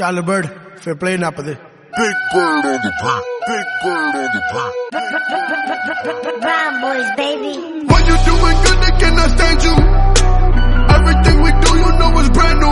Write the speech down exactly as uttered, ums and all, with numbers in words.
ਚੱਲ ਬਰਡ ਫਿਰ ਪਲੇ ਨੱਪ ਦੇ Big bird on the beat, big bird on the beat. Brown boys, baby. What you doing good, they cannot stand you. Everything we do, you know is brand new.